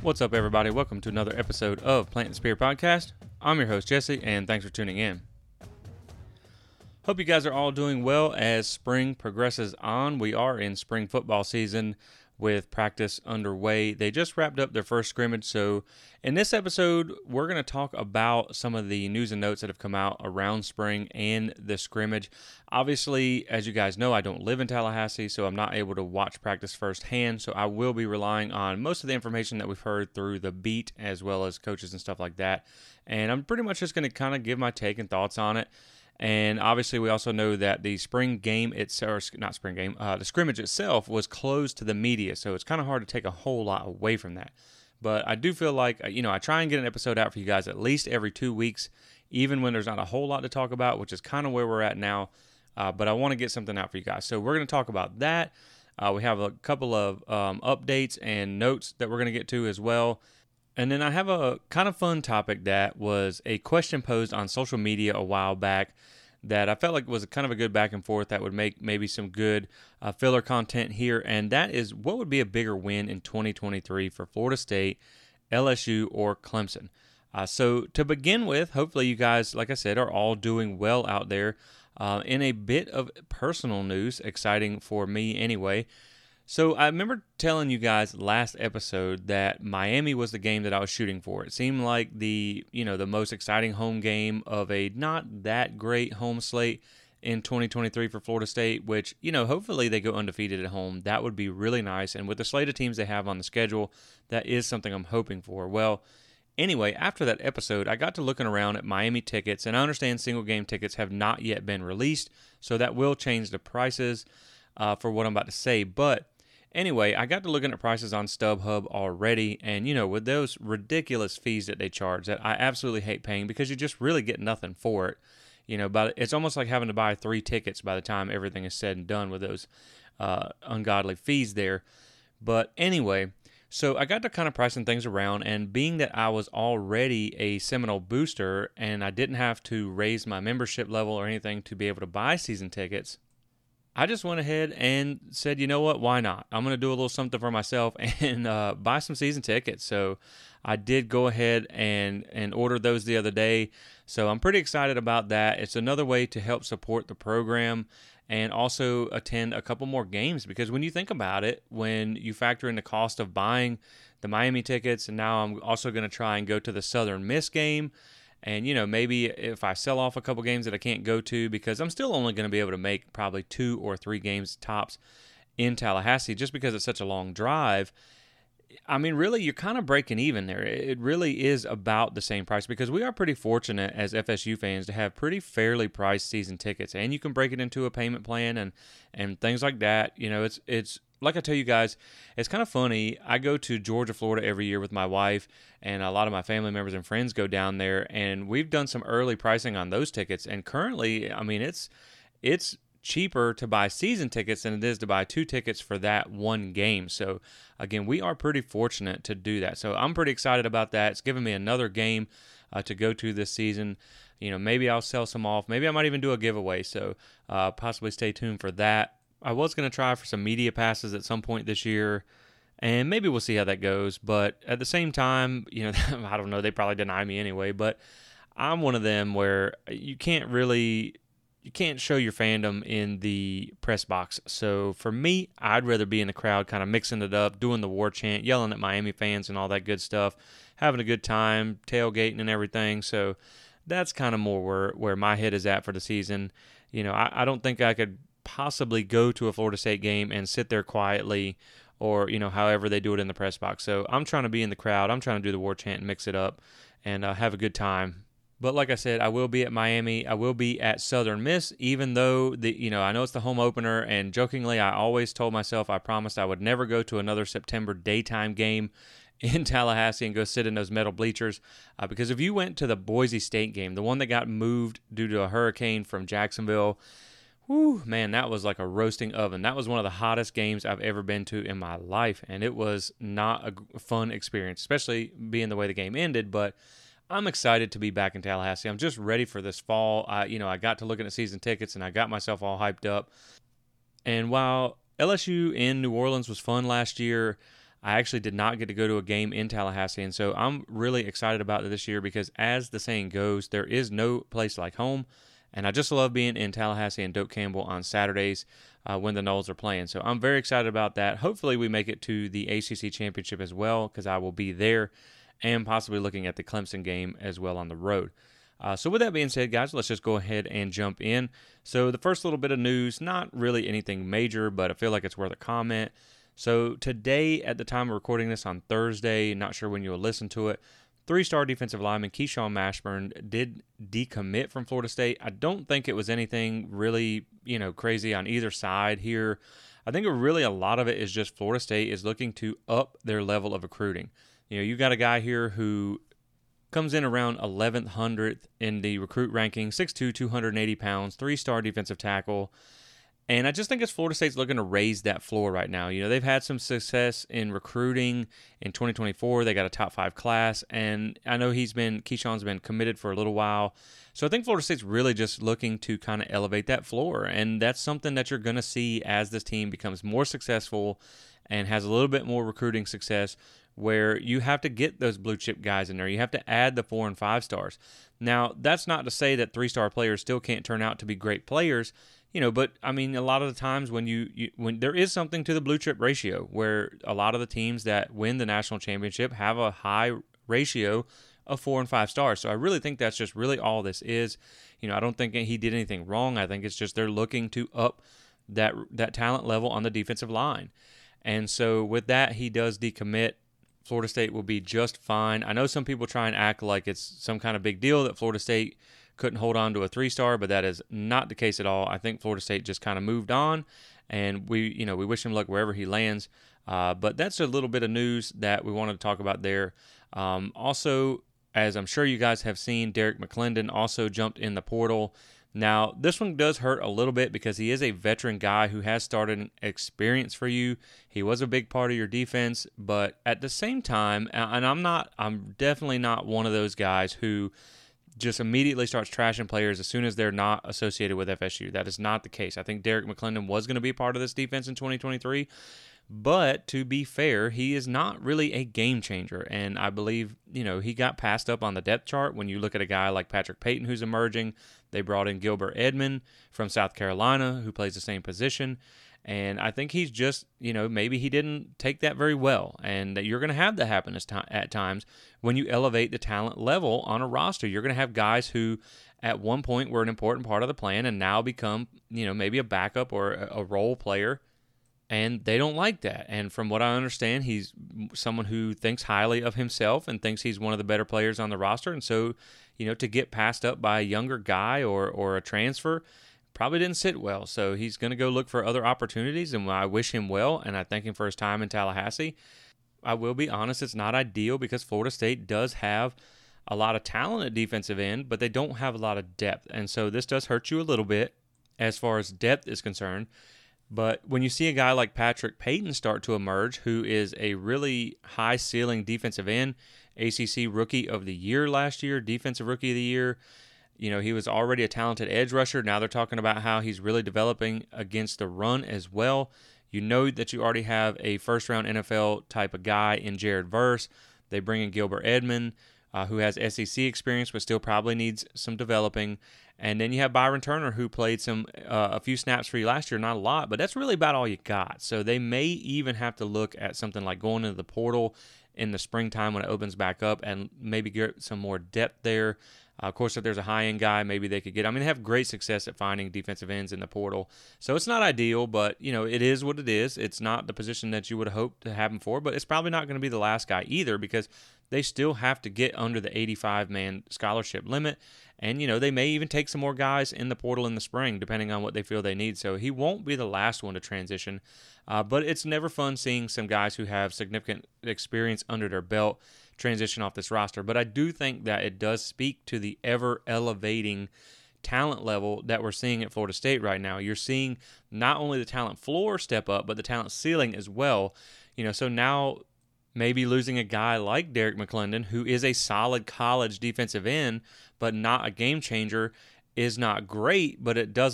What's up, everybody? Welcome to another episode of Plant the Spear Podcast. I'm your host, Jesse, and thanks for tuning in. Hope you guys are all doing well as spring progresses on. We are in spring football season with practice underway. They just wrapped up their first scrimmage, so in this episode, we're going to talk about some of the news and notes that have come out around spring and the scrimmage. Obviously, as you guys know, I don't live in Tallahassee, so I'm not able to watch practice firsthand, so I will be relying on most of the information that we've heard through the beat as well as coaches and stuff like that, and I'm pretty much just going to kind of give my take and thoughts on it. And obviously, we also know that the spring game itself, the scrimmage itself was closed to the media, so it's kind of hard to take a whole lot away from that. But I do feel like, I try and get an episode out for you guys at least every 2 weeks, even when there's not a whole lot to talk about, which is kind of where we're at now. But I want to get something out for you guys. So we're going to talk about that. We have a couple of updates and notes that we're going to get to as well. And then I have a kind of fun topic that was a question posed on social media a while back that I felt like was kind of a good back and forth that would make maybe some good filler content here. And that is, what would be a bigger win in 2023 for Florida State, LSU, or Clemson? So to begin with, hopefully you guys, like I said, are all doing well out there. In a bit of personal news, exciting for me anyway. So I remember telling you guys last episode that Miami was the game that I was shooting for. It seemed like the most exciting home game of a not that great home slate in 2023 for Florida State, which, hopefully they go undefeated at home. That would be really nice. And with the slate of teams they have on the schedule, that is something I'm hoping for. Well, anyway, after that episode, I got to looking around at Miami tickets, and I understand single game tickets have not yet been released, so that will change the prices for what I'm about to say. But anyway, I got to looking at prices on StubHub already, and with those ridiculous fees that they charge that I absolutely hate paying because you just really get nothing for it. But it's almost like having to buy 3 tickets by the time everything is said and done with those ungodly fees there. But anyway, so I got to kind of pricing things around, and being that I was already a Seminole booster and I didn't have to raise my membership level or anything to be able to buy season tickets, I just went ahead and said, you know what, why not? I'm going to do a little something for myself and buy some season tickets. So I did go ahead and order those the other day. So I'm pretty excited about that. It's another way to help support the program and also attend a couple more games, because when you think about it, when you factor in the cost of buying the Miami tickets, and now I'm also going to try and go to the Southern Miss game. And, maybe if I sell off a couple games that I can't go to, because I'm still only going to be able to make probably 2 or 3 games tops in Tallahassee just because it's such a long drive. I mean, really, you're kind of breaking even there. It really is about the same price, because we are pretty fortunate as FSU fans to have pretty fairly priced season tickets, and you can break it into a payment plan and things like that. It's like I tell you guys, it's kind of funny. I go to Georgia, Florida every year with my wife, and a lot of my family members and friends go down there, and we've done some early pricing on those tickets. And currently, I mean, it's cheaper to buy season tickets than it is to buy 2 tickets for that one game. So again, we are pretty fortunate to do that. So I'm pretty excited about that. It's given me another game to go to this season. Maybe I'll sell some off. Maybe I might even do a giveaway. So possibly stay tuned for that. I was going to try for some media passes at some point this year, and maybe we'll see how that goes. But at the same time, I don't know, they probably deny me anyway, but I'm one of them where you can't show your fandom in the press box. So for me, I'd rather be in the crowd kind of mixing it up, doing the war chant, yelling at Miami fans and all that good stuff, having a good time, tailgating and everything. So that's kind of more where my head is at for the season. I don't think I could possibly go to a Florida State game and sit there quietly, or however they do it in the press box. So I'm trying to be in the crowd. I'm trying to do the war chant and mix it up and have a good time. But like I said, I will be at Miami. I will be at Southern Miss, even though I know it's the home opener. And jokingly, I always told myself I promised I would never go to another September daytime game in Tallahassee and go sit in those metal bleachers. Because if you went to the Boise State game, the one that got moved due to a hurricane from Jacksonville, whew, man, that was like a roasting oven. That was one of the hottest games I've ever been to in my life, and it was not a fun experience, especially being the way the game ended. But I'm excited to be back in Tallahassee. I'm just ready for this fall. I got to looking at season tickets, and I got myself all hyped up. And while LSU in New Orleans was fun last year, I actually did not get to go to a game in Tallahassee, and so I'm really excited about it this year because, as the saying goes, there is no place like home, and I just love being in Tallahassee and Doak Campbell on Saturdays when the Noles are playing. So I'm very excited about that. Hopefully we make it to the ACC Championship as well because I will be there and possibly looking at the Clemson game as well on the road. So with that being said, guys, let's just go ahead and jump in. So the first little bit of news, not really anything major, but I feel like it's worth a comment. So today, at the time of recording this on Thursday, not sure when you'll listen to it, 3-star defensive lineman Keyshawn Mashburn did decommit from Florida State. I don't think it was anything really, crazy on either side here. I think really a lot of it is just Florida State is looking to up their level of recruiting. You got a guy here who comes in around 1100th in the recruit ranking, 6'2", 280 pounds, 3-star defensive tackle. And I just think Florida State's looking to raise that floor right now. They've had some success in recruiting in 2024. They got a top 5 class, and I know Keyshawn's been committed for a little while. So I think Florida State's really just looking to kind of elevate that floor, and that's something that you're going to see as this team becomes more successful and has a little bit more recruiting success, where you have to get those blue chip guys in there. You have to add the 4 and 5 stars. Now, that's not to say that 3-star players still can't turn out to be great players. But I mean, a lot of the times when when there is something to the blue chip ratio, where a lot of the teams that win the national championship have a high ratio of 4 and 5 stars. So I really think that's just really all this is. I don't think he did anything wrong. I think it's just they're looking to up that talent level on the defensive line. And so with that, he does decommit. Florida State will be just fine. I know some people try and act like it's some kind of big deal that Florida State couldn't hold on to a 3-star, but that is not the case at all. I think Florida State just kind of moved on, and we wish him luck wherever he lands. But that's a little bit of news that we wanted to talk about there. Also, as I'm sure you guys have seen, Derek McClendon also jumped in the portal. Now, this one does hurt a little bit because he is a veteran guy who has started experience for you. He was a big part of your defense, but at the same time, and I'm definitely not one of those guys who just immediately starts trashing players as soon as they're not associated with FSU. That is not the case. I think Derek McClendon was going to be part of this defense in 2023, but to be fair, he is not really a game changer, and I believe, he got passed up on the depth chart. When you look at a guy like Patrick Payton who's emerging, they brought in Gilbert Edmond from South Carolina who plays the same position, and I think he's just, maybe he didn't take that very well, and that you're going to have that happen at times when you elevate the talent level on a roster. You're going to have guys who at one point were an important part of the plan and now become, maybe a backup or a role player, and they don't like that. And from what I understand, he's someone who thinks highly of himself and thinks he's one of the better players on the roster, and so, to get passed up by a younger guy or a transfer probably didn't sit well. So he's going to go look for other opportunities, and I wish him well, and I thank him for his time in Tallahassee. I will be honest, it's not ideal because Florida State does have a lot of talent at defensive end, but they don't have a lot of depth, and so this does hurt you a little bit as far as depth is concerned. But when you see a guy like Patrick Payton start to emerge, who is a really high-ceiling defensive end, ACC Rookie of the Year last year, Defensive Rookie of the Year, he was already a talented edge rusher. Now they're talking about how he's really developing against the run as well. You know that you already have a first-round NFL type of guy in Jared Verse. They bring in Gilbert Edmond, who has SEC experience but still probably needs some developing. And then you have Byron Turner, who played a few snaps for you last year, not a lot, but that's really about all you got. So they may even have to look at something like going into the portal in the springtime when it opens back up and maybe get some more depth there. Of course, if there's a high-end guy, maybe they could get. They have great success at finding defensive ends in the portal. So it's not ideal, but, it is what it is. It's not the position that you would hope to have him for, but it's probably not going to be the last guy either because they still have to get under the 85-man scholarship limit. And, they may even take some more guys in the portal in the spring, depending on what they feel they need. So he won't be the last one to transition. But it's never fun seeing some guys who have significant experience under their belt transition off this roster. But I do think that it does speak to the ever-elevating talent level that we're seeing at Florida State right now. You're seeing not only the talent floor step up, but the talent ceiling as well. So now maybe losing a guy like Derek McClendon, who is a solid college defensive end, but not a game changer, is not great, but it doesn't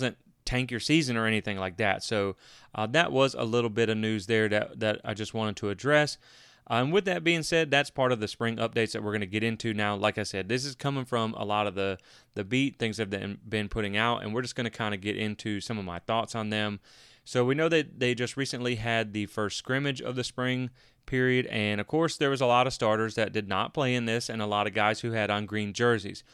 tank your season or anything like that. So that was a little bit of news there that I just wanted to address. And with that being said, that's part of the spring updates that we're going to get into now. Like I said, this is coming from a lot of the beat things that have been putting out, and we're just going to kind of get into some of my thoughts on them. So we know that they just recently had the first scrimmage of the spring period, and of course there was a lot of starters that did not play in this and a lot of guys who had on green jerseys.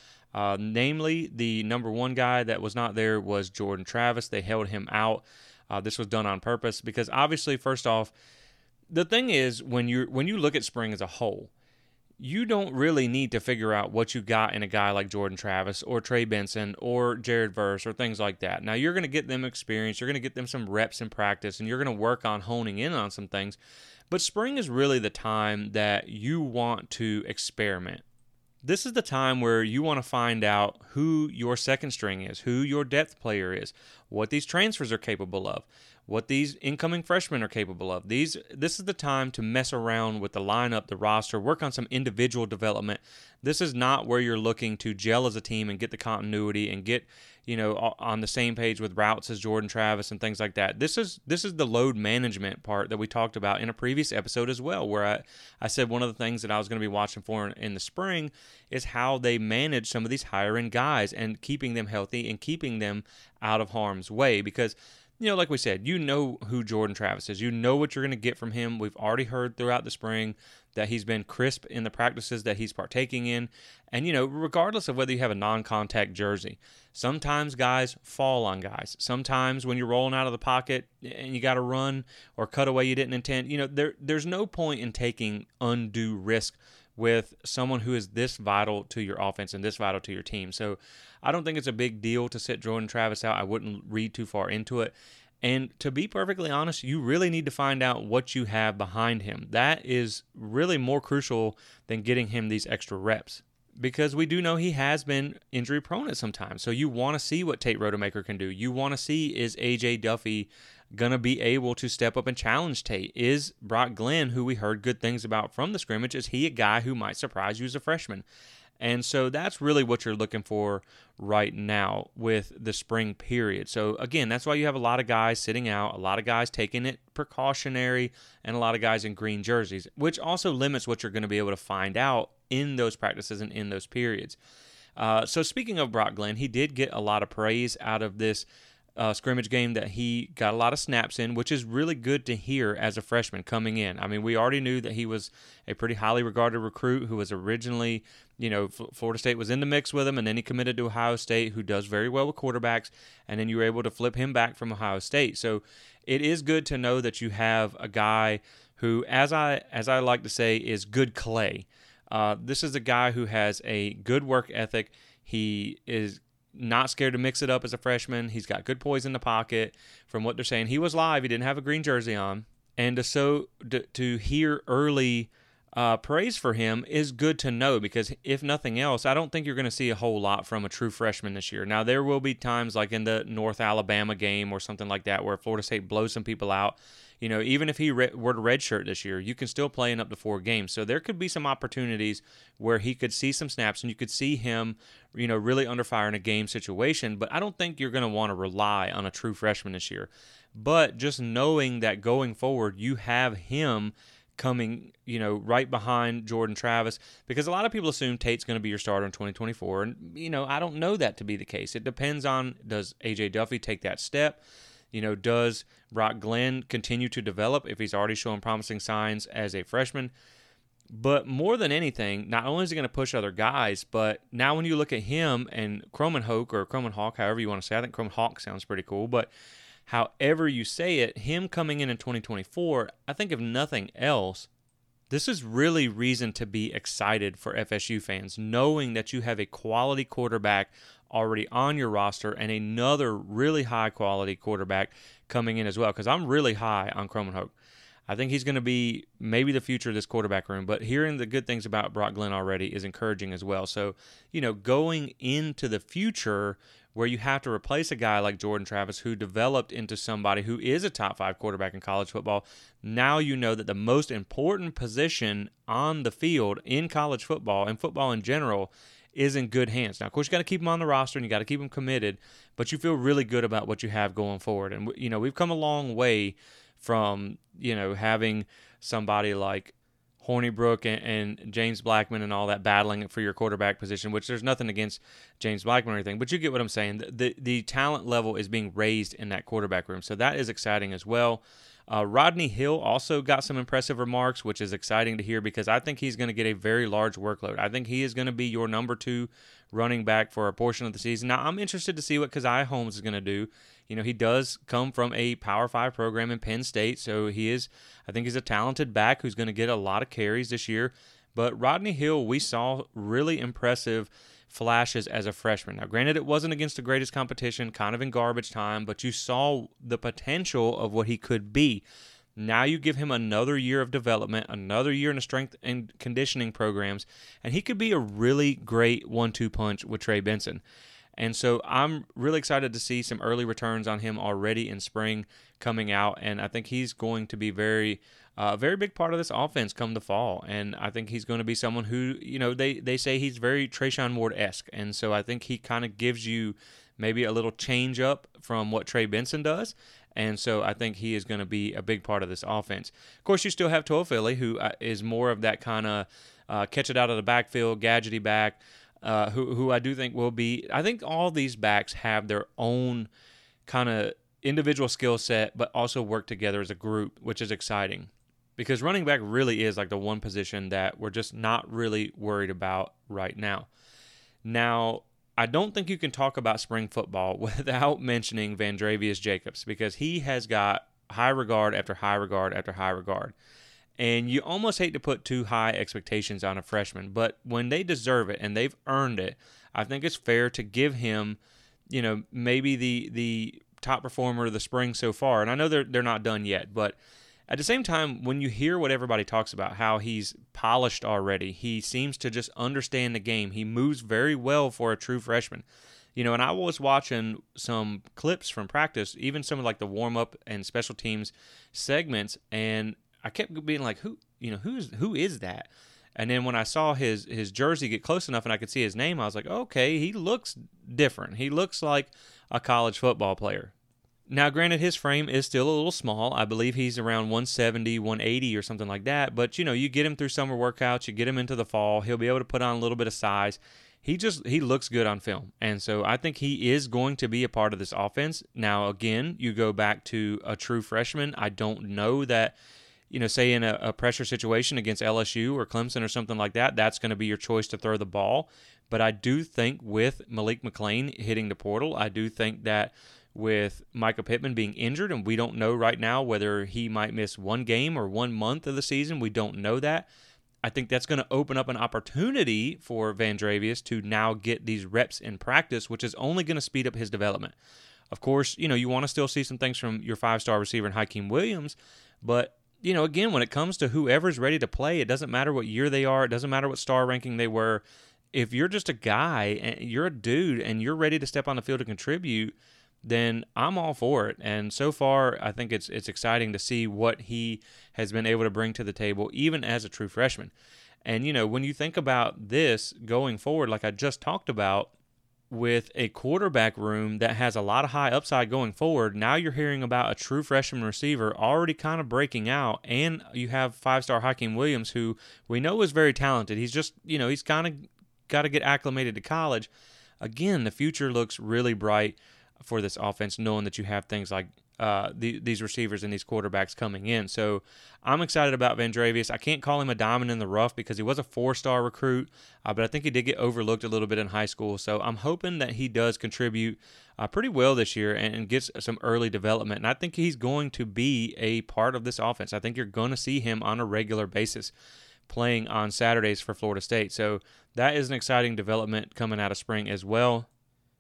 Namely, the number one guy that was not there was Jordan Travis. They held him out. This was done on purpose because obviously, first off, the thing is, when you look at spring as a whole, you don't really need to figure out what you got in a guy like Jordan Travis or Trey Benson or Jared Verse or things like that. Now, you're going to get them experience, you're going to get them some reps in practice, and you're going to work on honing in on some things. But spring is really the time that you want to experiment. This is the time where you want to find out who your second string is, who your depth player is, what these transfers are capable of, what these incoming freshmen are capable of. This is the time to mess around with the lineup, the roster, work on some individual development. This is not where you're looking to gel as a team and get the continuity and get, on the same page with routes as Jordan Travis and things like that. This is the load management part that we talked about in a previous episode as well, where I said one of the things that I was going to be watching for in the spring is how they manage some of these higher end guys and keeping them healthy and keeping them out of harm's way. Because like we said, you know who Jordan Travis is. You know what you're going to get from him. We've already heard throughout the spring that he's been crisp in the practices that he's partaking in. And, regardless of whether you have a non-contact jersey, sometimes guys fall on guys. Sometimes when you're rolling out of the pocket and you got to run or cut away you didn't intend, there's no point in taking undue risk with someone who is this vital to your offense and this vital to your team. So I don't think it's a big deal to sit Jordan Travis out. I wouldn't read too far into it. And to be perfectly honest, you really need to find out what you have behind him. That is really more crucial than getting him these extra reps, because we do know he has been injury prone at some time. So you want to see what Tate Rodemaker can do. You want to see, is A.J. Duffy going to be able to step up and challenge Tate? Is Brock Glenn, who we heard good things about from the scrimmage, is he a guy who might surprise you as a freshman? And so that's really what you're looking for right now with the spring period. So again, that's why you have a lot of guys sitting out, a lot of guys taking it precautionary, and a lot of guys in green jerseys, which also limits what you're going to be able to find out in those practices and in those periods. So speaking of Brock Glenn, he did get a lot of praise out of this scrimmage game that he got a lot of snaps in, which is really good to hear as a freshman coming in. I mean, we already knew that he was a pretty highly regarded recruit who was originally, Florida State was in the mix with him, and then he committed to Ohio State, who does very well with quarterbacks, and then you were able to flip him back from Ohio State. So it is good to know that you have a guy who, as I like to say, is good clay. This is a guy who has a good work ethic. He is not scared to mix it up as a freshman. He's got good poise in the pocket. From what they're saying, he was live. He didn't have a green jersey on. And to hear early praise for him is good to know, because if nothing else, I don't think you're going to see a whole lot from a true freshman this year. Now, there will be times like in the North Alabama game or something like that where Florida State blows some people out. Even if he were to redshirt this year, you can still play in up to 4 games. So there could be some opportunities where he could see some snaps and you could see him, really under fire in a game situation. But I don't think you're going to want to rely on a true freshman this year. But just knowing that going forward, you have him coming, right behind Jordan Travis, because a lot of people assume Tate's going to be your starter in 2024. And, I don't know that to be the case. It depends on, does A.J. Duffy take that step? Does Brock Glenn continue to develop if he's already showing promising signs as a freshman? But more than anything, not only is he going to push other guys, but now when you look at him and Kromenhoek, however you want to say, I think Kromenhoek sounds pretty cool, but however you say it, him coming in 2024, I think if nothing else, this is really reason to be excited for FSU fans, knowing that you have a quality quarterback already on your roster and another really high-quality quarterback coming in as well, because I'm really high on Kromenhoek. I think he's going to be maybe the future of this quarterback room, but hearing the good things about Brock Glenn already is encouraging as well. So, going into the future where you have to replace a guy like Jordan Travis who developed into somebody who is a top 5 quarterback in college football, now you know that the most important position on the field in college football and football in general is in good hands. Now, of course, you got to keep him on the roster and you got to keep him committed, but you feel really good about what you have going forward. And, we've come a long way from, having somebody like Hornibrook and James Blackman and all that battling for your quarterback position, which there's nothing against James Blackman or anything, but you get what I'm saying. The talent level is being raised in that quarterback room, so that is exciting as well. Rodney Hill also got some impressive remarks, which is exciting to hear because I think he's going to get a very large workload. I think he is going to be your number 2 running back for a portion of the season. Now, I'm interested to see what Keziah Holmes is going to do. He does come from a Power 5 program in Penn State, so I think he's a talented back who's going to get a lot of carries this year. But Rodney Hill, we saw really impressive flashes as a freshman. Now, granted, it wasn't against the greatest competition, kind of in garbage time, but you saw the potential of what he could be. Now you give him another year of development, another year in the strength and conditioning programs, and he could be a really great 1-2 punch with Trey Benson. And so I'm really excited to see some early returns on him already in spring coming out, and I think he's going to be very big part of this offense come the fall. And I think he's going to be someone who, they say he's very Trayshawn Ward-esque, and so I think he kind of gives you maybe a little change up from what Trey Benson does. And so I think he is going to be a big part of this offense. Of course, you still have Toafili, who is more of that kind of catch it out of the backfield, gadgety back, who I do think will be. I think all these backs have their own kind of individual skill set, but also work together as a group, which is exciting. Because running back really is like the one position that we're just not really worried about right now. Now, I don't think you can talk about spring football without mentioning Vandrevius Jacobs, because he has got high regard after high regard after high regard. And you almost hate to put too high expectations on a freshman, but when they deserve it and they've earned it, I think it's fair to give him, maybe the top performer of the spring so far. And I know they're not done yet, but at the same time, when you hear what everybody talks about, how he's polished already, he seems to just understand the game. He moves very well for a true freshman. And I was watching some clips from practice, even some of like the warm-up and special teams segments, and I kept being like, who is that? And then when I saw his jersey get close enough and I could see his name, I was like, okay, he looks different. He looks like a college football player. Now, granted, his frame is still a little small. I believe he's around 170, 180 or something like that. But, you get him through summer workouts, you get him into the fall, he'll be able to put on a little bit of size. He looks good on film. And so I think he is going to be a part of this offense. Now, again, you go back to a true freshman. I don't know that, say in a pressure situation against LSU or Clemson or something like that, that's going to be your choice to throw the ball. But I do think with Malik McClain hitting the portal, I do think that with Micah Pittman being injured, and we don't know right now whether he might miss one game or 1 month of the season. We don't know that. I think that's going to open up an opportunity for Vandrevius to now get these reps in practice, which is only going to speed up his development. Of course, you want to still see some things from your 5-star receiver in Hakeem Williams, but, again, when it comes to whoever's ready to play, it doesn't matter what year they are. It doesn't matter what star ranking they were. If you're just a guy, and you're a dude, and you're ready to step on the field and contribute, then I'm all for it. And so far, I think it's exciting to see what he has been able to bring to the table, even as a true freshman. And, when you think about this going forward, like I just talked about, with a quarterback room that has a lot of high upside going forward, now you're hearing about a true freshman receiver already kind of breaking out, and you have 5-star Hakeem Williams, who we know is very talented. He's just, he's kind of got to get acclimated to college. Again, the future looks really bright for this offense, knowing that you have things like these receivers and these quarterbacks coming in. So I'm excited about Vandrevius. I can't call him a diamond in the rough because he was a 4-star recruit, but I think he did get overlooked a little bit in high school. So I'm hoping that he does contribute pretty well this year and gets some early development. And I think he's going to be a part of this offense. I think you're going to see him on a regular basis playing on Saturdays for Florida State. So that is an exciting development coming out of spring as well.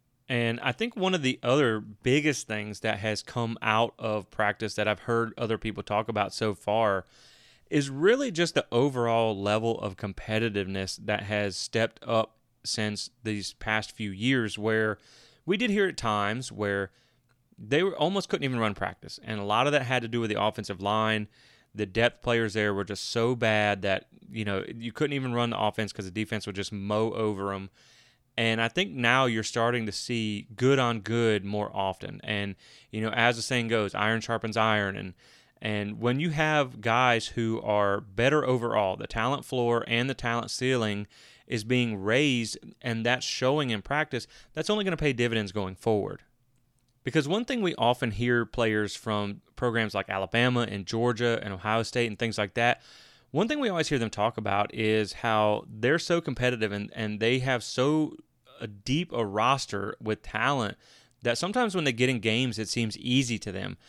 And I think one of the other biggest things that has come out of practice that I've heard other people talk about so far is really just the overall level of competitiveness that has stepped up since these past few years, where we did hear at times where they almost couldn't even run practice. And a lot of that had to do with the offensive line. The depth players there were just so bad that, you couldn't even run the offense because the defense would just mow over them. And I think now you're starting to see good on good more often. And, as the saying goes, iron sharpens iron. And when you have guys who are better overall, the talent floor and the talent ceiling is being raised, and that's showing in practice, that's only going to pay dividends going forward. Because one thing we often hear players from programs like Alabama and Georgia and Ohio State and things like that, one thing we always hear them talk about is how they're so competitive and they have so deep a roster with talent that sometimes when they get in games, it seems easy to them.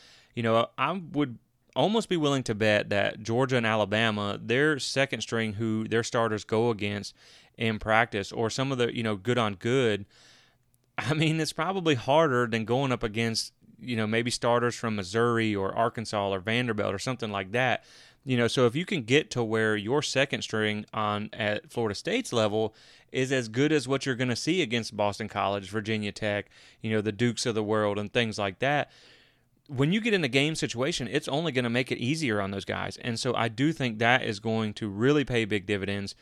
I would almost be willing to bet that Georgia and Alabama, their second string who their starters go against in practice, or some of the, good on good, I mean, it's probably harder than going up against, maybe starters from Missouri or Arkansas or Vanderbilt or something like that. So if you can get to where your second string at Florida State's level is as good as what you're going to see against Boston College, Virginia Tech, the Dukes of the world and things like that, when you get in a game situation, it's only going to make it easier on those guys. And so I do think that is going to really pay big dividends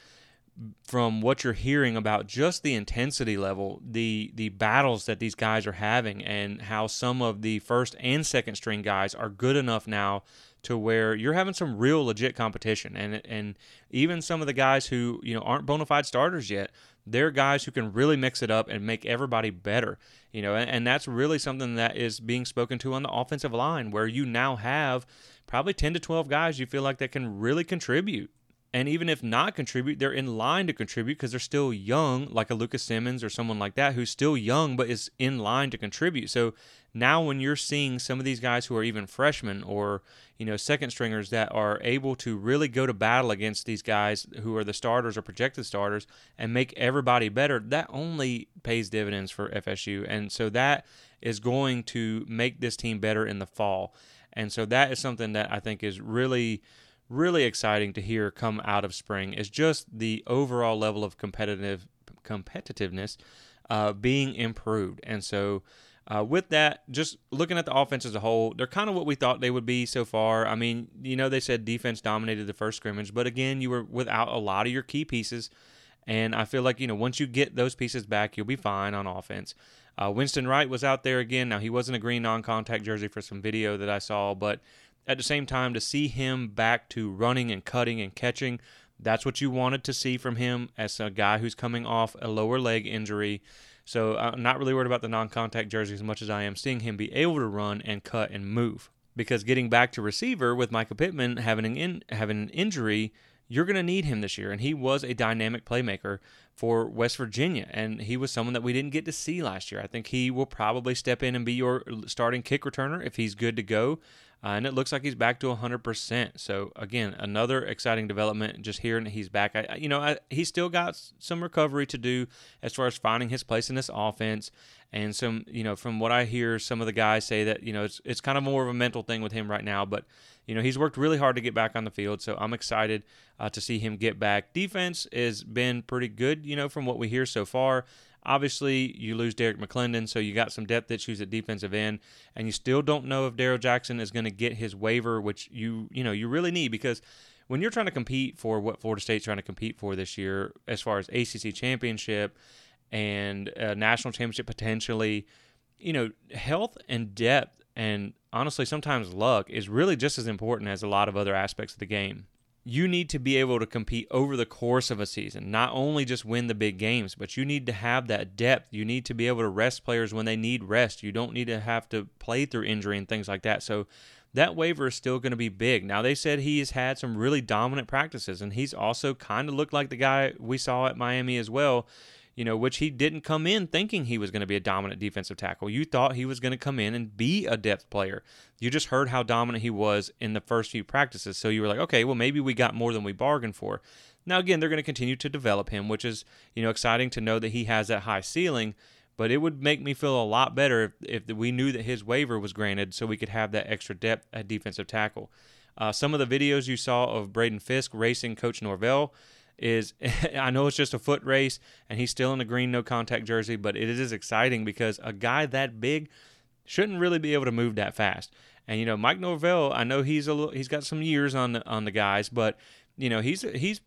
from what you're hearing about just the intensity level, the battles that these guys are having, and how some of the first and second string guys are good enough now to where you're having some real legit competition. And even some of the guys who, aren't bona fide starters yet, they're guys who can really mix it up and make everybody better. And that's really something that is being spoken to on the offensive line, where you now have probably 10 to 12 guys you feel like that can really contribute. And even if not contribute, they're in line to contribute because they're still young, like a Lucas Simmons or someone like that who's still young but is in line to contribute. So now when you're seeing some of these guys who are even freshmen or, second stringers that are able to really go to battle against these guys who are the starters or projected starters and make everybody better, that only pays dividends for FSU. And so that is going to make this team better in the fall. And so that is something that I think is really exciting to hear come out of spring, is just the overall level of competitiveness being improved. And so with that, just looking at the offense as a whole, they're kind of what we thought they would be so far. I mean, they said defense dominated the first scrimmage, but again, you were without a lot of your key pieces. And I feel like, once you get those pieces back, you'll be fine on offense. Winston Wright was out there again. Now, he wasn't a green non-contact jersey for some video that I saw, but at the same time, to see him back to running and cutting and catching, that's what you wanted to see from him as a guy who's coming off a lower leg injury. So I'm not really worried about the non-contact jersey as much as I am seeing him be able to run and cut and move. Because getting back to receiver with Micah Pittman having an injury, you're going to need him this year. And he was a dynamic playmaker for West Virginia, and he was someone that we didn't get to see last year. I think he will probably step in and be your starting kick returner if he's good to go. And it looks like he's back to 100%. So, again, another exciting development just hearing that he's back. He's still got some recovery to do as far as finding his place in this offense. And some, from what I hear, some of the guys say that, it's kind of more of a mental thing with him right now. But, he's worked really hard to get back on the field. So I'm excited to see him get back. Defense has been pretty good, from what we hear so far. Obviously, you lose Derek McClendon, so you got some depth issues at defensive end, and you still don't know if Darrell Jackson is going to get his waiver, which you really need, because when you're trying to compete for what Florida State's trying to compete for this year, as far as ACC championship and national championship potentially, health and depth and honestly sometimes luck is really just as important as a lot of other aspects of the game. You need to be able to compete over the course of a season, not only just win the big games, but you need to have that depth. You need to be able to rest players when they need rest. You don't need to have to play through injury and things like that. So that waiver is still going to be big. Now, they said he has had some really dominant practices, and he's also kind of looked like the guy we saw at Miami as well, which he didn't come in thinking he was going to be a dominant defensive tackle. You thought he was going to come in and be a depth player. You just heard how dominant he was in the first few practices, so you were like, okay, well, maybe we got more than we bargained for. Now, again, they're going to continue to develop him, which is, exciting to know that he has that high ceiling, but it would make me feel a lot better if we knew that his waiver was granted so we could have that extra depth at defensive tackle. Some of the videos you saw of Braden Fisk racing Coach Norvell is, I know it's just a foot race, and he's still in the green no-contact jersey, but it is exciting because a guy that big shouldn't really be able to move that fast. And, Mike Norvell, I know he's got some years on the guys, but he's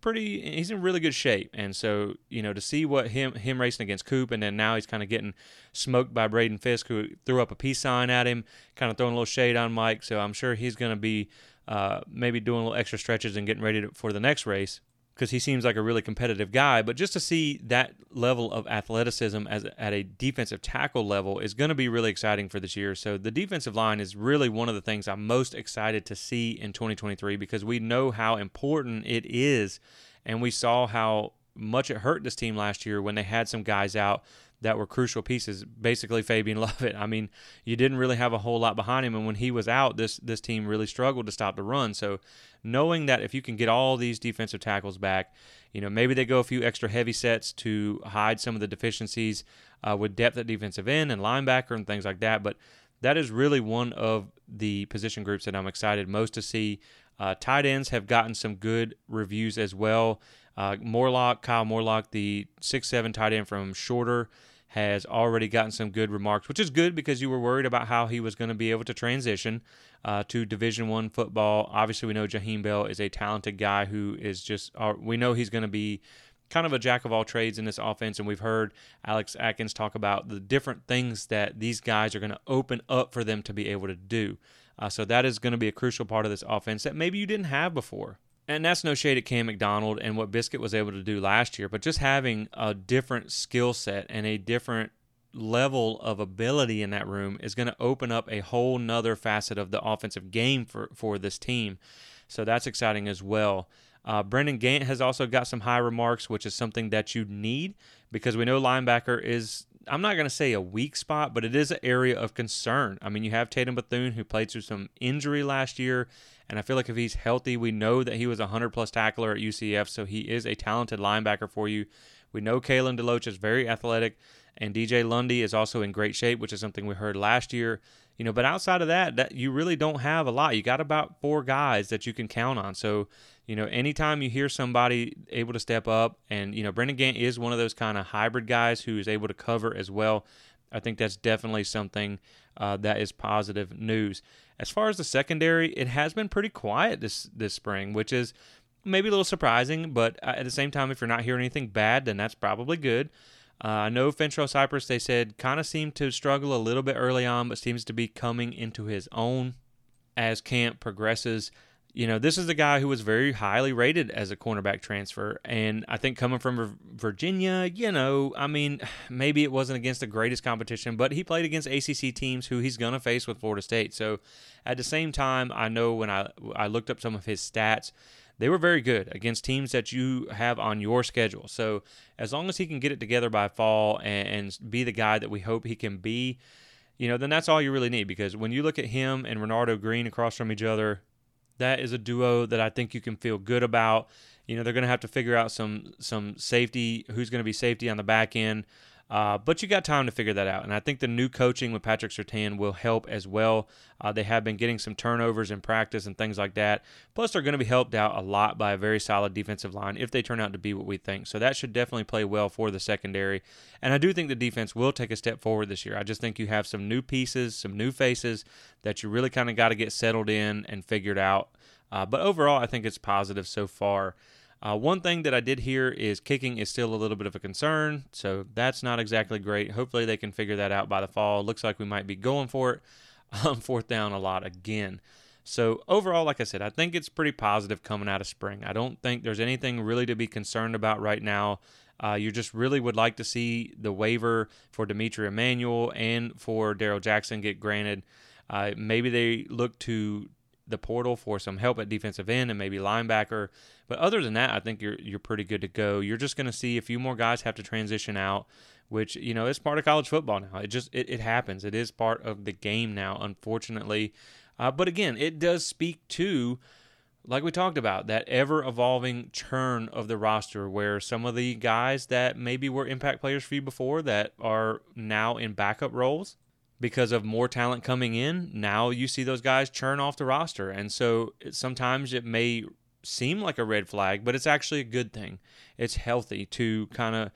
in really good shape. And so, to see what him racing against Coop, and then now he's kind of getting smoked by Braden Fisk, who threw up a peace sign at him, kind of throwing a little shade on Mike. So I'm sure he's going to be maybe doing a little extra stretches and getting ready for the next race, because he seems like a really competitive guy. But just to see that level of athleticism at a defensive tackle level is going to be really exciting for this year. So the defensive line is really one of the things I'm most excited to see in 2023, because we know how important it is, and we saw how much it hurt this team last year when they had some guys out that were crucial pieces, basically Fabian Lovett. I mean, you didn't really have a whole lot behind him, and when he was out, this team really struggled to stop the run. So knowing that if you can get all these defensive tackles back, maybe they go a few extra heavy sets to hide some of the deficiencies with depth at defensive end and linebacker and things like that. But that is really one of the position groups that I'm excited most to see. Tight ends have gotten some good reviews as well. Kyle Morlock, the 6'7" tight end from Shorter, has already gotten some good remarks, which is good because you were worried about how he was going to be able to transition to Division I football. Obviously, we know Jaheim Bell is a talented guy who is we know he's going to be kind of a jack of all trades in this offense, and we've heard Alex Atkins talk about the different things that these guys are going to open up for them to be able to do. So that is going to be a crucial part of this offense that maybe you didn't have before. And that's no shade at Cam McDonald and what Biscuit was able to do last year, but just having a different skill set and a different level of ability in that room is going to open up a whole nother facet of the offensive game for this team. So that's exciting as well. Brendan Gant has also got some high remarks, which is something that you need, because we know linebacker is, I'm not going to say a weak spot, but it is an area of concern. I mean, you have Tatum Bethune, who played through some injury last year, and I feel like if he's healthy, we know that he was a 100-plus tackler at UCF, so he is a talented linebacker for you. We know Kalen DeLoach is very athletic, and DJ Lundy is also in great shape, which is something we heard last year. But outside of that you really don't have a lot. You got about 4 guys that you can count on. So, anytime you hear somebody able to step up, and, Brendan Gant is one of those kind of hybrid guys who is able to cover as well, I think that's definitely something that is positive news. As far as the secondary, it has been pretty quiet this spring, which is maybe a little surprising, but at the same time, if you're not hearing anything bad, then that's probably good. I know Fentrell Cypress, they said, kind of seemed to struggle a little bit early on, but seems to be coming into his own as camp progresses. This is a guy who was very highly rated as a cornerback transfer, and I think coming from Virginia, I mean, maybe it wasn't against the greatest competition, but he played against ACC teams who he's going to face with Florida State. So at the same time, I know when I looked up some of his stats, they were very good against teams that you have on your schedule. So as long as he can get it together by fall and be the guy that we hope he can be, then that's all you really need. Because when you look at him and Renardo Green across from each other, that is a duo that I think you can feel good about. They're going to have to figure out some safety, who's going to be safety on the back end. But you got time to figure that out. And I think the new coaching with Patrick Surtain will help as well. They have been getting some turnovers in practice and things like that. Plus, they're going to be helped out a lot by a very solid defensive line if they turn out to be what we think. So that should definitely play well for the secondary. And I do think the defense will take a step forward this year. I just think you have some new pieces, some new faces that you really kind of got to get settled in and figured out. But overall, I think it's positive so far. One thing that I did hear is kicking is still a little bit of a concern, so that's not exactly great. Hopefully they can figure that out by the fall. Looks like we might be going for it on 4th down a lot again. So overall, like I said, I think it's pretty positive coming out of spring. I don't think there's anything really to be concerned about right now. You just really would like to see the waiver for Dimitri Emmanuel and for Darrell Jackson get granted. Maybe they look to the portal for some help at defensive end and maybe linebacker. But other than that, I think you're pretty good to go. You're just going to see a few more guys have to transition out, which, it's part of college football now. It happens. It is part of the game now, unfortunately. But again, it does speak to, like we talked about, that ever-evolving churn of the roster where some of the guys that maybe were impact players for you before that are now in backup roles because of more talent coming in. Now you see those guys churn off the roster. And so sometimes it may seem like a red flag, but it's actually a good thing. It's healthy to kind of,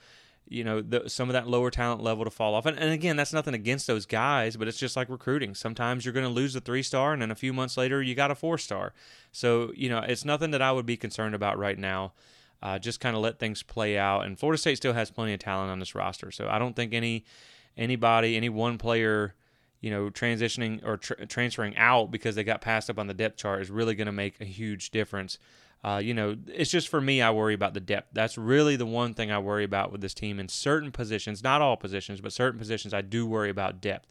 some of that lower talent level to fall off. And again, that's nothing against those guys, but it's just like recruiting. Sometimes you're going to lose a 3-star, and then a few months later, you got a 4-star. So, it's nothing that I would be concerned about right now. Just kind of let things play out. And Florida State still has plenty of talent on this roster. So I don't think any one player, transitioning or transferring out because they got passed up on the depth chart is really going to make a huge difference. It's just for me, I worry about the depth. That's really the one thing I worry about with this team in certain positions, not all positions, but certain positions I do worry about depth.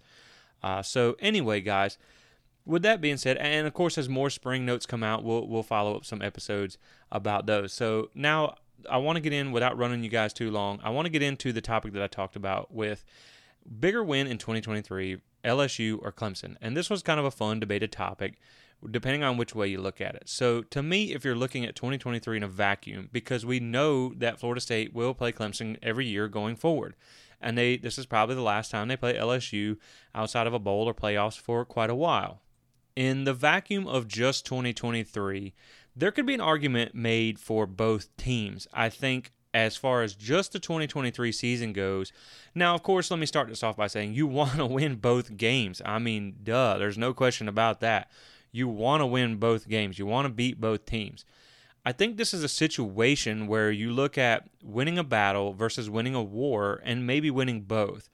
So anyway, guys, with that being said, and of course, as more spring notes come out, we'll follow up some episodes about those. So now I want to get in, without running you guys too long, I want to get into the topic that I talked about with bigger win in 2023, LSU or Clemson. And this was kind of a fun debated topic, depending on which way you look at it. So to me, if you're looking at 2023 in a vacuum, because we know that Florida State will play Clemson every year going forward, and this is probably the last time they play LSU outside of a bowl or playoffs for quite a while. In the vacuum of just 2023, there could be an argument made for both teams. I think as far as just the 2023 season goes. Now, of course, let me start this off by saying you want to win both games. I mean, duh, there's no question about that. You want to win both games. You want to beat both teams. I think this is a situation where you look at winning a battle versus winning a war and maybe winning both.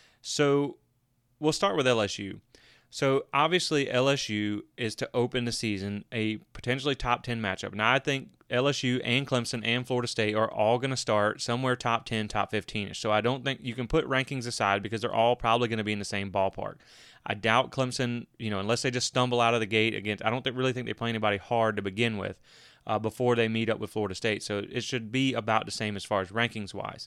So we'll start with LSU. So obviously LSU is to open the season a potentially top 10 matchup. Now I think LSU and Clemson and Florida State are all going to start somewhere top 10, top 15ish. So I don't think you can put rankings aside because they're all probably going to be in the same ballpark. I doubt Clemson, unless they just stumble out of the gate against, I don't really think they play anybody hard to begin with before they meet up with Florida State. So it should be about the same as far as rankings wise.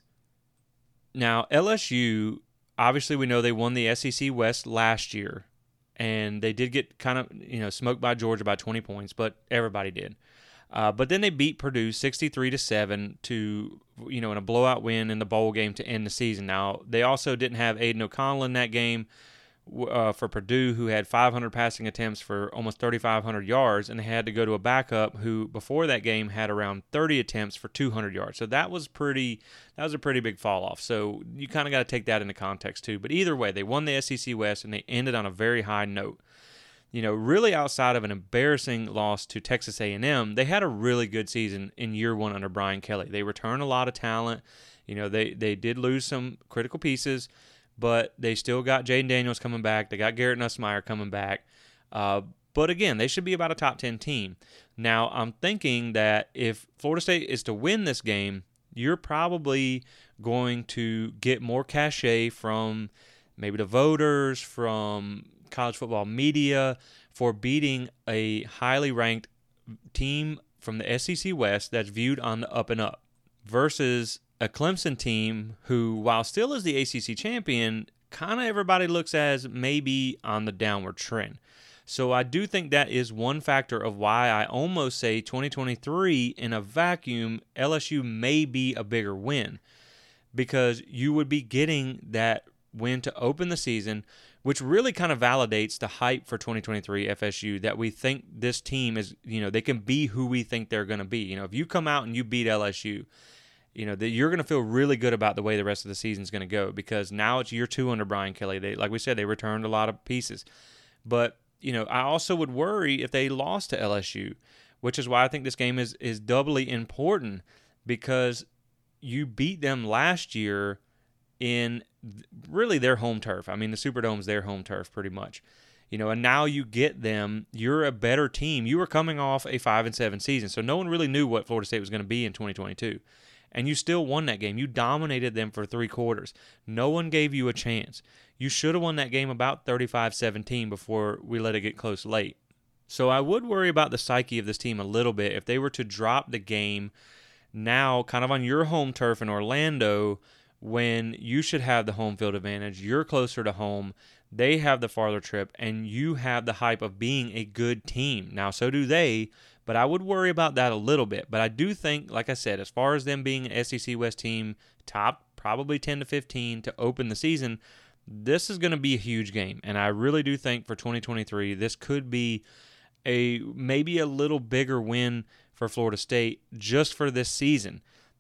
Now LSU, obviously we know they won the SEC West last year. And they did get kind of, smoked by Georgia by 20 points, but everybody did. But then they beat Purdue 63-7 to, in a blowout win in the bowl game to end the season. Now, they also didn't have Aiden O'Connell in that game for Purdue, who had 500 passing attempts for almost 3,500 yards, and they had to go to a backup who, before that game, had around 30 attempts for 200 yards. So that was a pretty big fall off. So you kind of got to take that into context too. But either way, they won the SEC West, and they ended on a very high note. Really outside of an embarrassing loss to Texas A&M, they had a really good season in year one under Brian Kelly. They returned a lot of talent. They did lose some critical pieces, but they still got Jaden Daniels coming back. They got Garrett Nussmeier coming back. But again, they should be about a top 10 team. Now, I'm thinking that if Florida State is to win this game, you're probably going to get more cachet from maybe the voters, from college football media, for beating a highly ranked team from the SEC West that's viewed on the up and up versus a Clemson team who, while still is the ACC champion, kind of everybody looks as maybe on the downward trend. So I do think that is one factor of why I almost say 2023 in a vacuum, LSU may be a bigger win, because you would be getting that win to open the season, which really kind of validates the hype for 2023 FSU, that we think this team is, they can be who we think they're going to be. If you come out and you beat LSU, that you're going to feel really good about the way the rest of the season is going to go, because now it's year two under Brian Kelly. They, like we said, they returned a lot of pieces. But, I also would worry if they lost to LSU, which is why I think this game is doubly important, because you beat them last year in really their home turf. I mean, the Superdome's their home turf pretty much. And now you get them, you're a better team. You were coming off a 5-7 season, so no one really knew what Florida State was going to be in 2022. And you still won that game. You dominated them for 3 quarters. No one gave you a chance. You should have won that game about 35-17 before we let it get close late. So I would worry about the psyche of this team a little bit if they were to drop the game now kind of on your home turf in Orlando, when you should have the home field advantage. You're closer to home. They have the farther trip, and you have the hype of being a good team. Now, so do they, but I would worry about that a little bit. But I do think, like I said, as far as them being an SEC West team, top probably 10 to 15 to open the season, this is going to be a huge game. And I really do think for 2023, this could be maybe a little bigger win for Florida State just for this season.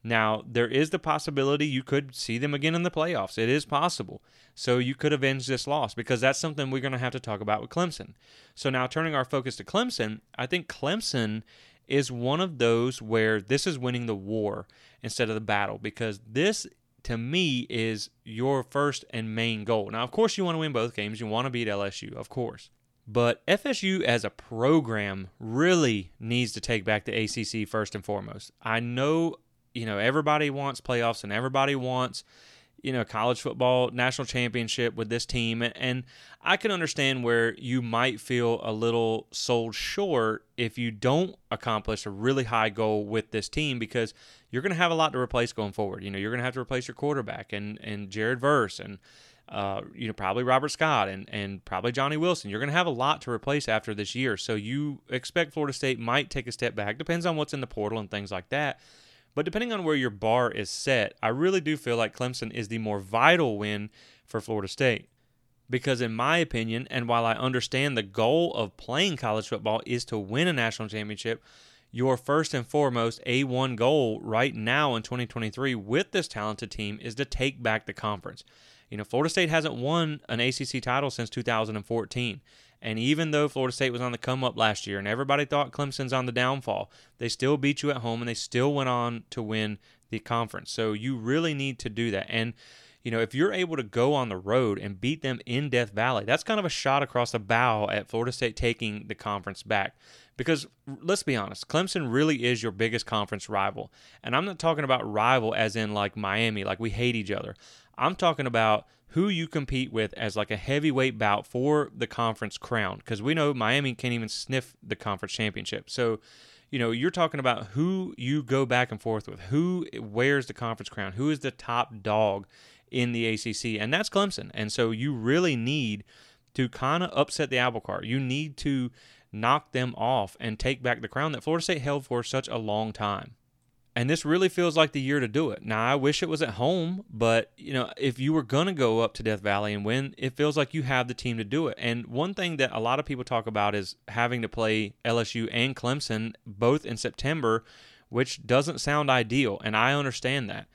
Now, there is the possibility you could see them again in the playoffs. It is possible. So you could avenge this loss, because that's something we're going to have to talk about with Clemson. So now, turning our focus to Clemson, I think Clemson is one of those where this is winning the war instead of the battle, because this, to me, is your first and main goal. Now, of course, you want to win both games. You want to beat LSU, of course. But FSU as a program really needs to take back the ACC first and foremost. I know, everybody wants playoffs and everybody wants, college football national championship with this team. And I can understand where you might feel a little sold short if you don't accomplish a really high goal with this team, because you're going to have a lot to replace going forward. You're going to have to replace your quarterback and Jared Verse and probably Robert Scott and probably Johnny Wilson. You're going to have a lot to replace after this year. So you expect Florida State might take a step back. Depends on what's in the portal and things like that. But depending on where your bar is set, I really do feel like Clemson is the more vital win for Florida State. Because in my opinion, and while I understand the goal of playing college football is to win a national championship, your first and foremost A1 goal right now in 2023 with this talented team is to take back the conference. Florida State hasn't won an ACC title since 2014. And even though Florida State was on the come up last year and everybody thought Clemson's on the downfall, they still beat you at home and they still went on to win the conference. So you really need to do that. And, if you're able to go on the road and beat them in Death Valley, that's kind of a shot across the bow at Florida State taking the conference back. Because let's be honest, Clemson really is your biggest conference rival. And I'm not talking about rival as in like Miami, like we hate each other. I'm talking about who you compete with as like a heavyweight bout for the conference crown, because we know Miami can't even sniff the conference championship. So, you're talking about who you go back and forth with, who wears the conference crown, who is the top dog in the ACC, and that's Clemson. And so you really need to kind of upset the apple cart. You need to knock them off and take back the crown that Florida State held for such a long time. And this really feels like the year to do it. Now, I wish it was at home, but, if you were going to go up to Death Valley and win, it feels like you have the team to do it. And one thing that a lot of people talk about is having to play LSU and Clemson both in September, which doesn't sound ideal, and I understand that.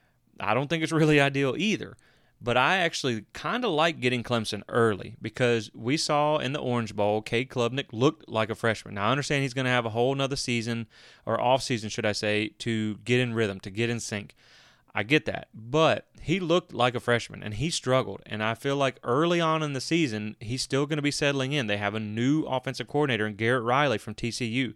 I don't think it's really ideal either. But I actually kind of like getting Clemson early, because we saw in the Orange Bowl, Cade Klubnik looked like a freshman. Now, I understand he's going to have a whole nother season, or off season, should I say, to get in rhythm, to get in sync. I get that. But he looked like a freshman, and he struggled. And I feel like early on in the season, he's still going to be settling in. They have a new offensive coordinator in Garrett Riley from TCU.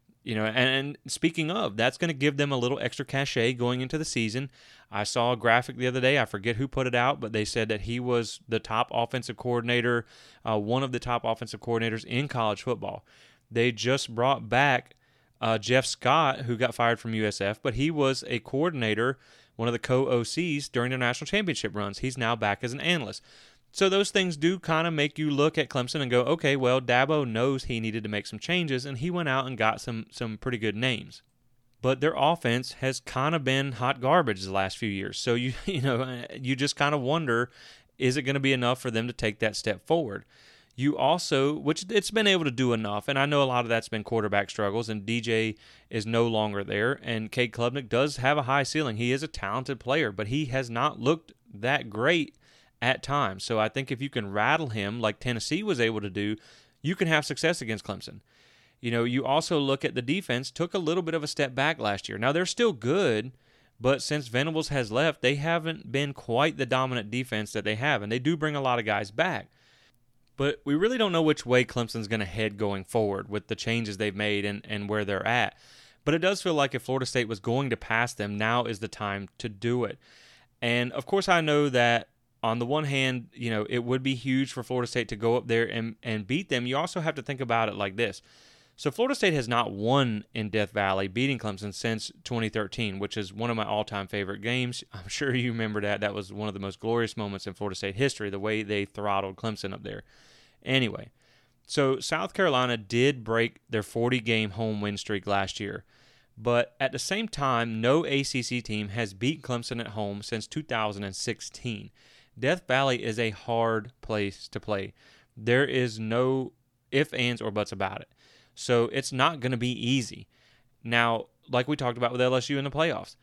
And speaking of, that's going to give them a little extra cachet going into the season. I saw a graphic the other day. I forget who put it out, but they said that he was the top offensive coordinator, one of the top offensive coordinators in college football. They just brought back Jeff Scott, who got fired from USF, but he was a coordinator, one of the co-OCs during their national championship runs. He's now back as an analyst. So those things do kind of make you look at Clemson and go, okay, well, Dabo knows he needed to make some changes, and he went out and got some pretty good names. But their offense has kind of been hot garbage the last few years. So you just kind of wonder, is it going to be enough for them to take that step forward? You also, which it's been able to do enough, and I know a lot of that's been quarterback struggles, and DJ is no longer there, and Cade Klubnik does have a high ceiling. He is a talented player, but he has not looked that great at times. So I think if you can rattle him like Tennessee was able to do, you can have success against Clemson. You also look at the defense, took a little bit of a step back last year. Now, they're still good, but since Venables has left, they haven't been quite the dominant defense that they have, and they do bring a lot of guys back. But we really don't know which way Clemson's going to head going forward with the changes they've made and where they're at. But it does feel like if Florida State was going to pass them, now is the time to do it. And, of course, I know that on the one hand, it would be huge for Florida State to go up there and beat them. You also have to think about it like this. So Florida State has not won in Death Valley, beating Clemson, since 2013, which is one of my all-time favorite games. I'm sure you remember that. That was one of the most glorious moments in Florida State history, the way they throttled Clemson up there. Anyway, so South Carolina did break their 40-game home win streak last year. But at the same time, no ACC team has beat Clemson at home since 2016. Death Valley is a hard place to play. There is no ifs, ands, or buts about it. So it's not going to be easy. Now, like we talked about with LSU in the playoffs,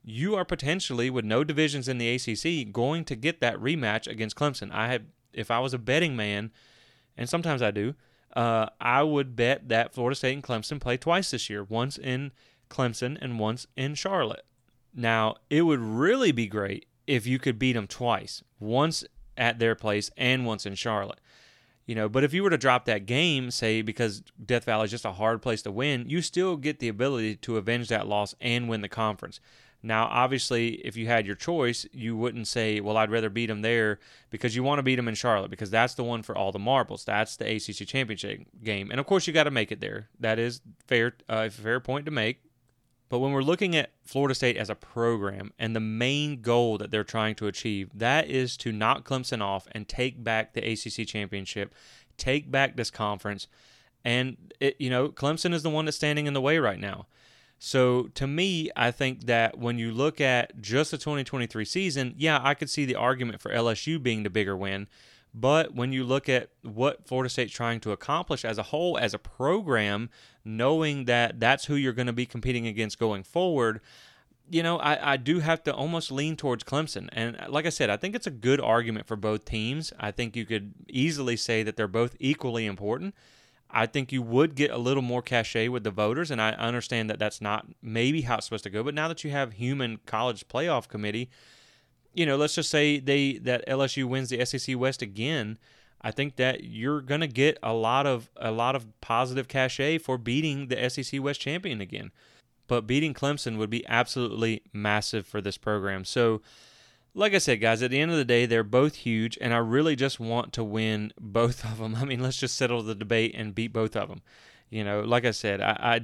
you are potentially, with no divisions in the ACC, going to get that rematch against Clemson. If I was a betting man, and sometimes I do, I would bet that Florida State and Clemson play twice this year, once in Clemson and once in Charlotte. Now, it would really be great if you could beat them twice, once at their place and once in Charlotte. But if you were to drop that game, say, because Death Valley is just a hard place to win, you still get the ability to avenge that loss and win the conference. Now, obviously, if you had your choice, you wouldn't say, well, I'd rather beat them there, because you want to beat them in Charlotte, because that's the one for all the marbles. That's the ACC championship game. And, of course, you got to make it there. That is a fair point to make. But when we're looking at Florida State as a program and the main goal that they're trying to achieve, that is to knock Clemson off and take back the ACC championship, take back this conference. And, Clemson is the one that's standing in the way right now. So, to me, I think that when you look at just the 2023 season, yeah, I could see the argument for LSU being the bigger win. But when you look at what Florida State's trying to accomplish as a whole, as a program, knowing that that's who you're going to be competing against going forward, I do have to almost lean towards Clemson. And like I said, I think it's a good argument for both teams. I think you could easily say that they're both equally important. I think you would get a little more cachet with the voters, and I understand that that's not maybe how it's supposed to go. But now that you have human college playoff committee, let's just say that LSU wins the SEC West again. I think that you're going to get a lot of positive cachet for beating the SEC West champion again. But beating Clemson would be absolutely massive for this program. So, like I said, guys, at the end of the day, they're both huge, and I really just want to win both of them. I mean, let's just settle the debate and beat both of them. Like I said,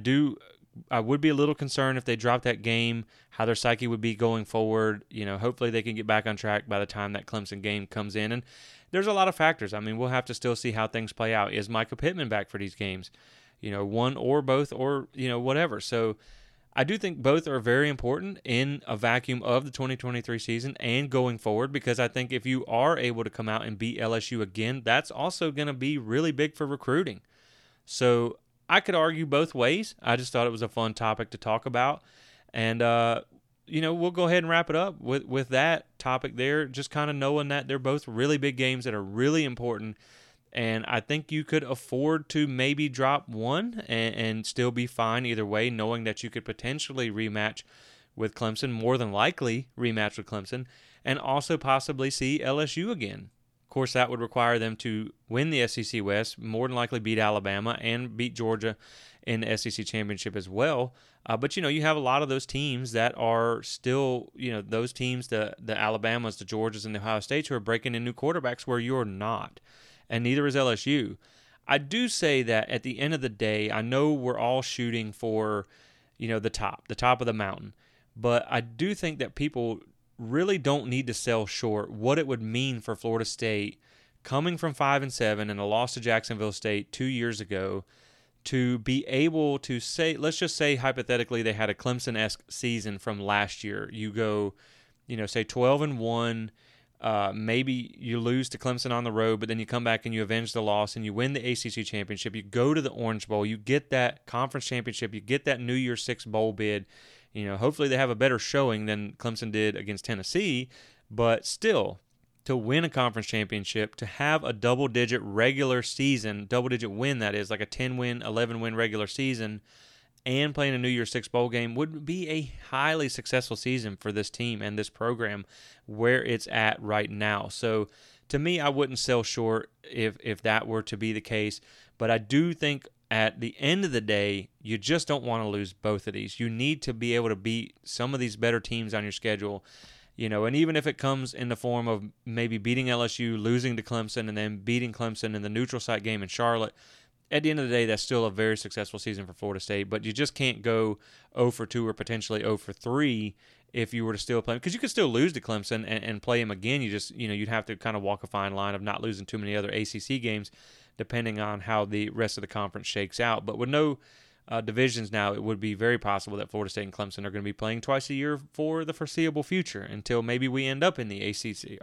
I would be a little concerned if they dropped that game, how their psyche would be going forward. Hopefully they can get back on track by the time that Clemson game comes in. And there's a lot of factors. I mean, we'll have to still see how things play out. Is Micah Pittman back for these games? One or both or, whatever. So I do think both are very important in a vacuum of the 2023 season and going forward, because I think if you are able to come out and beat LSU again, that's also going to be really big for recruiting. So I could argue both ways. I just thought it was a fun topic to talk about. And, we'll go ahead and wrap it up with that topic there, just kind of knowing that they're both really big games that are really important. And I think you could afford to maybe drop one and still be fine either way, knowing that you could potentially rematch with Clemson, more than likely rematch with Clemson, and also possibly see LSU again. Of course, that would require them to win the SEC West, more than likely beat Alabama, and beat Georgia in the SEC Championship as well. But, you have a lot of those teams that are still, those teams, the Alabamas, the Georgias, and the Ohio States, who are breaking in new quarterbacks where you're not. And neither is LSU. I do say that at the end of the day, I know we're all shooting for, the top of the mountain. But I do think that people really don't need to sell short what it would mean for Florida State coming from 5-7 and a loss to Jacksonville State 2 years ago to be able to say, let's just say hypothetically they had a Clemson-esque season from last year. You go, say 12-1. Maybe you lose to Clemson on the road, but then you come back and you avenge the loss and you win the ACC championship. You go to the Orange Bowl. You get that conference championship. You get that New Year's Six bowl bid. Hopefully they have a better showing than Clemson did against Tennessee, but still, to win a conference championship, to have a double-digit regular season, double-digit win, that is, like a 10-win, 11-win regular season, and playing a New Year's Six bowl game would be a highly successful season for this team and this program where it's at right now. So to me, I wouldn't sell short if that were to be the case. But I do think at the end of the day, you just don't want to lose both of these. You need to be able to beat some of these better teams on your schedule. And even if it comes in the form of maybe beating LSU, losing to Clemson, and then beating Clemson in the neutral site game in Charlotte, at the end of the day, that's still a very successful season for Florida State. But you just can't go 0-2 or potentially 0-3 if you were to still play, because you could still lose to Clemson and play him again. You just, you'd have to kind of walk a fine line of not losing too many other ACC games, depending on how the rest of the conference shakes out. But with no divisions now, it would be very possible that Florida State and Clemson are going to be playing twice a year for the foreseeable future until maybe we end up in the SEC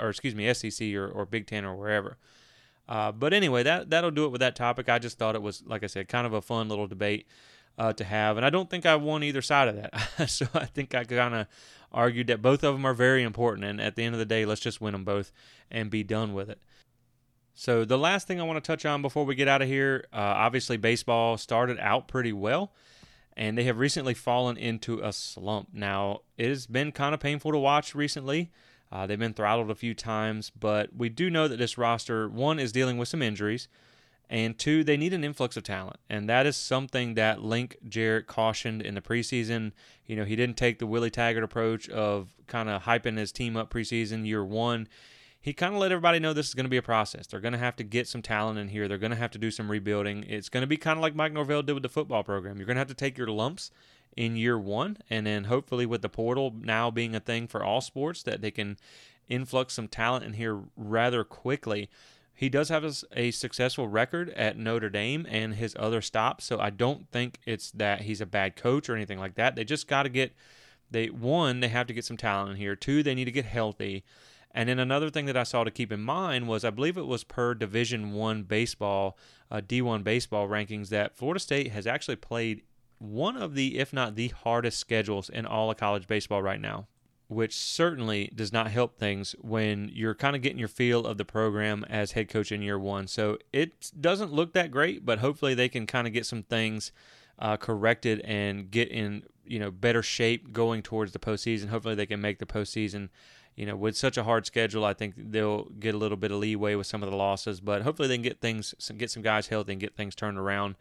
or Big Ten or wherever. But anyway, that'll do it with that topic. I just thought it was, like I said, kind of a fun little debate. to have, and I don't think I won either side of that. So I think I kind of argued that both of them are very important, and at the end of the day, let's just win them both and be done with it. So the last thing I want to touch on before we get out of here, obviously baseball started out pretty well, and they have recently fallen into a slump. Now, it has been kind of painful to watch recently. They've been throttled a few times, but we do know that this roster, one, is dealing with some injuries, and two, they need an influx of talent. And that is something that Link Jarrett cautioned in the preseason. You know, he didn't take the Willie Taggart approach of kind of hyping his team up preseason year one. He kind of let everybody know this is going to be a process. They're going to have to get some talent in here. They're going to have to do some rebuilding. It's going to be kind of like Mike Norvell did with the football program. You're going to have to take your lumps in year one, and then hopefully with the portal now being a thing for all sports, that they can influx some talent in here rather quickly. He does have a successful record at Notre Dame and his other stops, so I don't think it's that he's a bad coach or anything like that. They just got to get, they have to get some talent in here. Two, they need to get healthy. And then another thing that I saw to keep in mind was, I believe it was per Division I baseball, D1 baseball rankings, that Florida State has actually played one of the, if not the hardest schedules in all of college baseball right now, which certainly does not help things when you're kind of getting your feel of the program as head coach in year one. So it doesn't look that great, but hopefully they can kind of get some things corrected and get in, better shape going towards the postseason. Hopefully they can make the postseason. With such a hard schedule, I think they'll get a little bit of leeway with some of the losses, but hopefully they can get some guys healthy and get things turned around.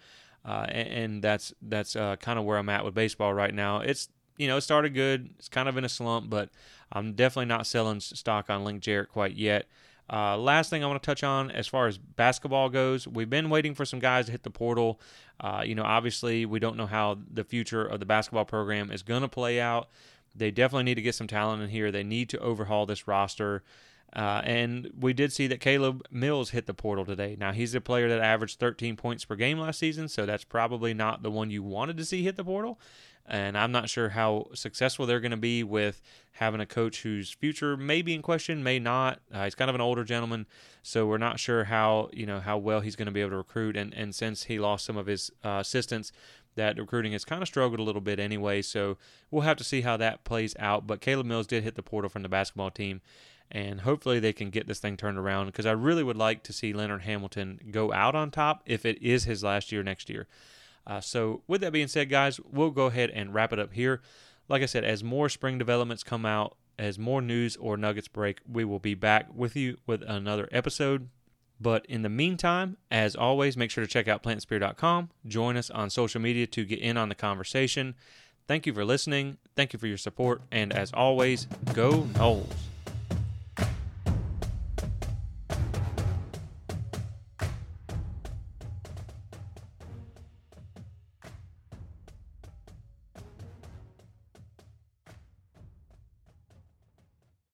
And that's kind of where I'm at with baseball right now. It's, it started good. It's kind of in a slump, but I'm definitely not selling stock on Link Jarrett quite yet. Last thing I want to touch on as far as basketball goes, we've been waiting for some guys to hit the portal. Obviously we don't know how the future of the basketball program is going to play out. They definitely need to get some talent in here. They need to overhaul this roster. And we did see that Caleb Mills hit the portal today. Now, he's a player that averaged 13 points per game last season, so that's probably not the one you wanted to see hit the portal. And I'm not sure how successful they're going to be with having a coach whose future may be in question, may not. He's kind of an older gentleman, so we're not sure how well he's going to be able to recruit. And since he lost some of his assistants, that recruiting has kind of struggled a little bit anyway, so we'll have to see how that plays out. But Caleb Mills did hit the portal from the basketball team, and hopefully they can get this thing turned around, because I really would like to see Leonard Hamilton go out on top if it is his last year next year. So with that being said, guys, we'll go ahead and wrap it up here. Like I said, as more spring developments come out, as more news or nuggets break, we will be back with you with another episode. But in the meantime, as always, make sure to check out plantspear.com. Join us on social media to get in on the conversation. Thank you for listening. Thank you for your support. And as always, go Noles.